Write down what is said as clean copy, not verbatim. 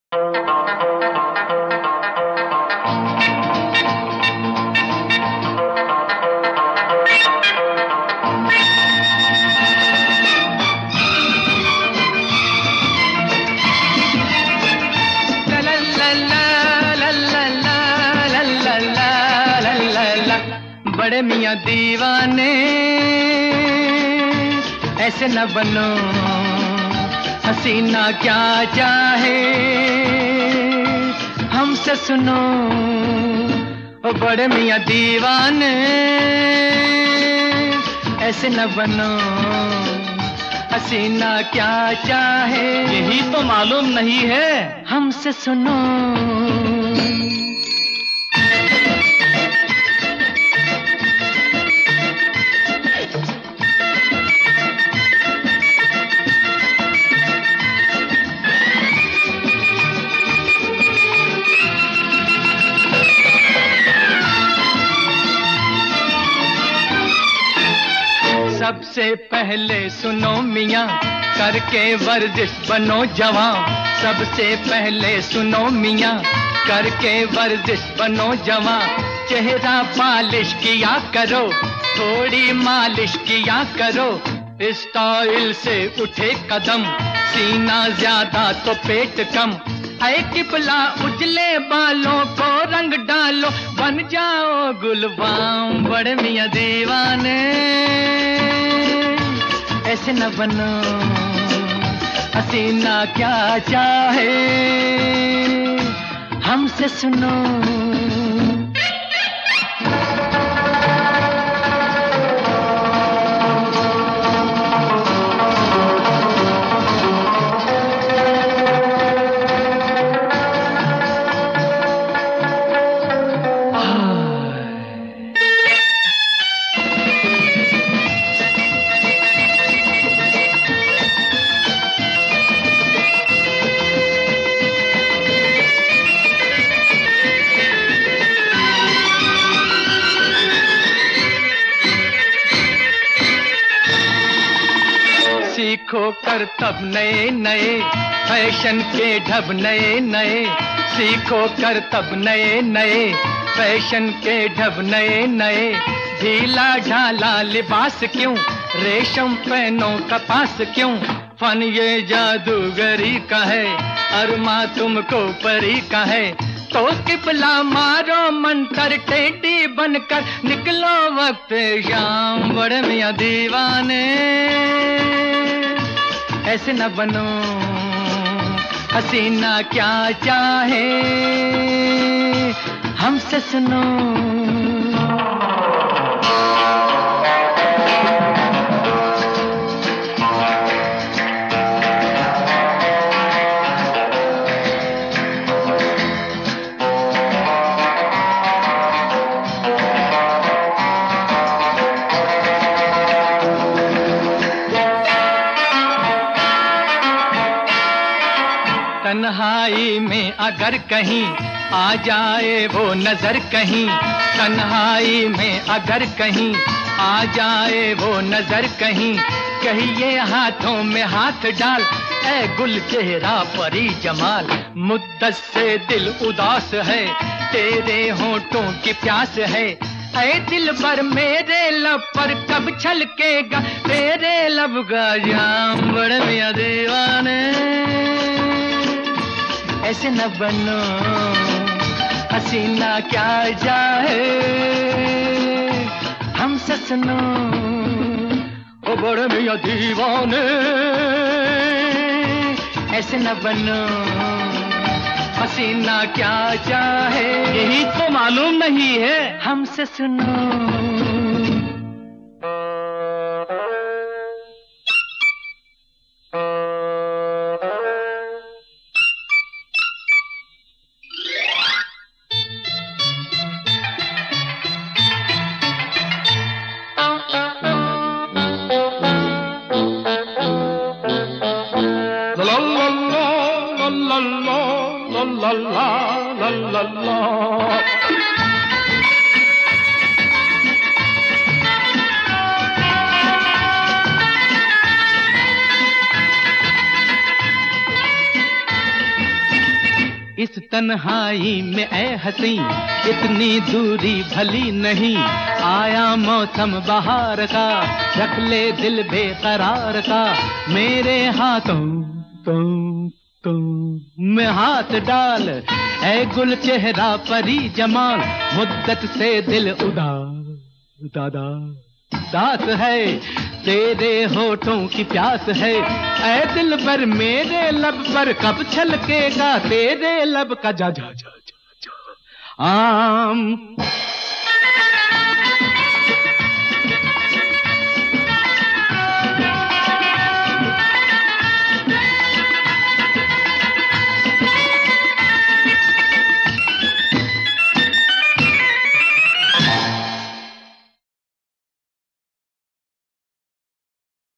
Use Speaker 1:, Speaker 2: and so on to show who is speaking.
Speaker 1: बड़े मियाँ दीवाने ऐसे न बनो, हसीना क्या चाहे हमसे सुनो। ओ बड़े मियाँ दीवाने ऐसे न बनो, हसीना क्या चाहे
Speaker 2: यही तो मालूम नहीं है
Speaker 1: हमसे सुनो। सबसे पहले सुनो मियाँ, करके वर्जिश बनो जवां। सबसे पहले सुनो मियाँ, करके वर्जिश बनो जवां। चेहरा पालिश किया करो, थोड़ी मालिश किया करो। स्टाइल से उठे कदम, सीना ज्यादा तो पेट कम। ऐ किबला उजले बालों को रंग डालो, बन जाओ गुलबाम। बड़े मियाँ दीवाने ऐसे न बनो, हसीना क्या चाहे हमसे सुनो। सीखो कर तब नए नए फैशन के ढब नए नए। सीखो कर तब नए नए फैशन के ढब नए नए। ढीला ढाला लिबास क्यों, रेशम पहनो कपास क्यों। फन ये जादूगरी का है, अरमा तुमको परी का है। तो किबला मारो मंतर, टेढ़ी बनकर निकलो वक्त शाम। बड़े मियाँ दीवाने ऐसे न बनो, हसीना क्या चाहे हमसे सुनो। तन्हाई में अगर कहीं आ जाए वो नजर कहीं, तन्हाई में अगर कहीं आ जाए वो नजर कहीं। कहिए हाथों में हाथ डाल, ऐ गुल चेहरा परी जमाल। मुद्दत से दिल उदास है, तेरे होठों की प्यास है। ऐ दिल भर मेरे लब पर कब छलकेगा तेरे लब का जाम। बड़े मियाँ दीवाने ऐसे न बनो, हसीना क्या चाहे हमसे सुनो। ओ बड़े मियाँ दीवाने ऐसे न बनो, हसीना क्या चाहे
Speaker 2: यही तो मालूम नहीं है
Speaker 1: हमसे सुनो।
Speaker 2: la la la la.
Speaker 1: इस तन्हाई में ऐ हसी इतनी दूरी भली नहीं। आया मौसम बहार का रख ले दिल बेकरार का। मेरे हाथों तो में हाथ डाल ऐ गुल चेहरा परी जमाल। मुद्दत से दिल उदास है तेरे होठों की प्यास है। ऐ दिल पर मेरे लब पर कब छलकेगा तेरे लब का जा आम।